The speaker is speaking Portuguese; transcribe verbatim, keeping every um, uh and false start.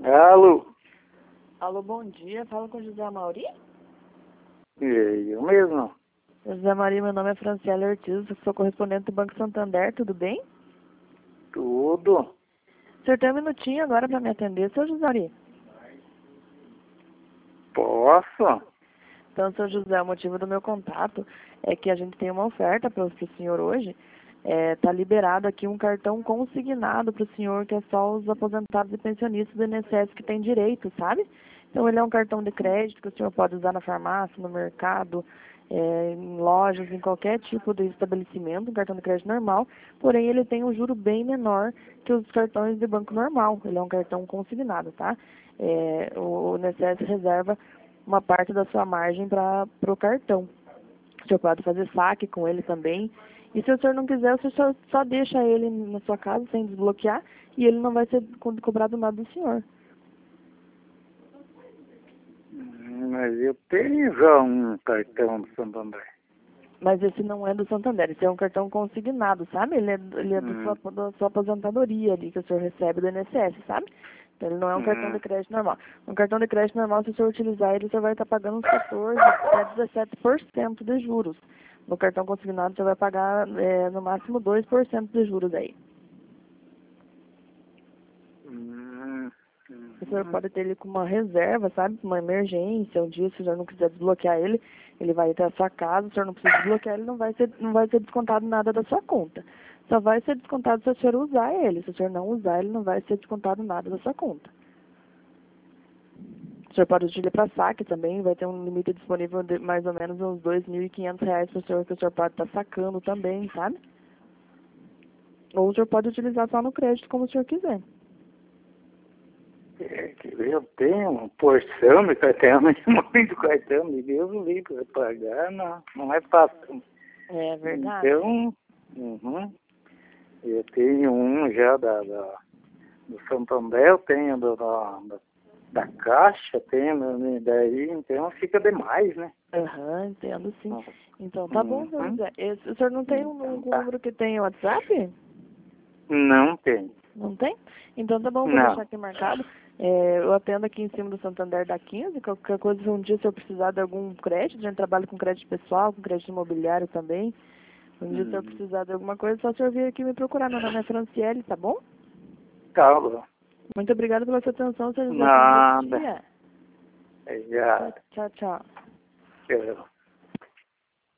Alô? Alô, bom dia. Fala com o José Mauri? Eu mesmo. José Mauri, meu nome é Franciele Ortiz, sou correspondente do Banco Santander, tudo bem? Tudo. O senhor tem um minutinho agora para me atender, seu José Mauri? Posso? Então, seu José, o motivo do meu contato é que a gente tem uma oferta para o senhor hoje. Está é, liberado aqui um cartão consignado para o senhor, que é só os aposentados e pensionistas do I N S S que tem direito, sabe? Então, ele é um cartão de crédito que o senhor pode usar na farmácia, no mercado, é, em lojas, em qualquer tipo de estabelecimento, um cartão de crédito normal, porém ele tem um juro bem menor que os cartões de banco normal. Ele é um cartão consignado, tá? É, o I N S S reserva uma parte da sua margem para o cartão. O senhor pode fazer saque com ele também. E se o senhor não quiser, o senhor só, só deixa ele na sua casa sem desbloquear e ele não vai ser co- cobrado nada do senhor. Mas eu tenho já um cartão do Santander. Mas esse não é do Santander, esse é um cartão consignado, sabe? Ele é, ele é do Hum. sua, da sua aposentadoria ali, que o senhor recebe do I N S S, sabe? Então ele não é um cartão Hum. de crédito normal. Um cartão de crédito normal, se o senhor utilizar ele, você vai estar pagando uns quatorze a dezessete por cento de juros. No cartão consignado, você vai pagar é, no máximo dois por cento de juros aí. Hum. O senhor Hum. pode ter ele com uma reserva, sabe? Uma emergência, um dia se o senhor não quiser desbloquear ele, ele vai até a sua casa, o senhor não precisa desbloquear, ele não vai ser, não vai ser descontado nada da sua conta. Só vai ser descontado se o senhor usar ele. Se o senhor não usar, ele não vai ser descontado nada da sua conta. O senhor pode utilizar para saque também, vai ter um limite disponível de mais ou menos uns dois mil e quinhentos reais para o senhor, que o senhor pode estar sacando também, sabe? Ou o senhor pode utilizar só no crédito, como o senhor quiser. É que eu tenho uma porção de cartão, mas muito cartão, me Deus o livre, para pagar não, não é fácil. É verdade. Então, uhum, eu tenho um já da, da, do Santander, eu tenho do, da, da, da Caixa, tenho daí, então fica demais, né? Aham, entendo sim. Então tá bom, seu Uhum. José. Esse, o senhor não tem um, um Então tá. número que tem WhatsApp? Não tem. Não tem? Então tá bom, vou Não. deixar aqui marcado. É, eu atendo aqui em cima do Santander da quinze, qualquer coisa, se um dia se eu precisar de algum crédito, a gente trabalha com crédito pessoal, com crédito imobiliário também. Um dia se eu Hum. precisar de alguma coisa, só o senhor vir aqui me procurar. Meu nome é Franciele, tá bom? Tá bom. Muito obrigada pela sua atenção, seu José. Tenha um bom Nada. dia. Já. Tchau, tchau. Tchau.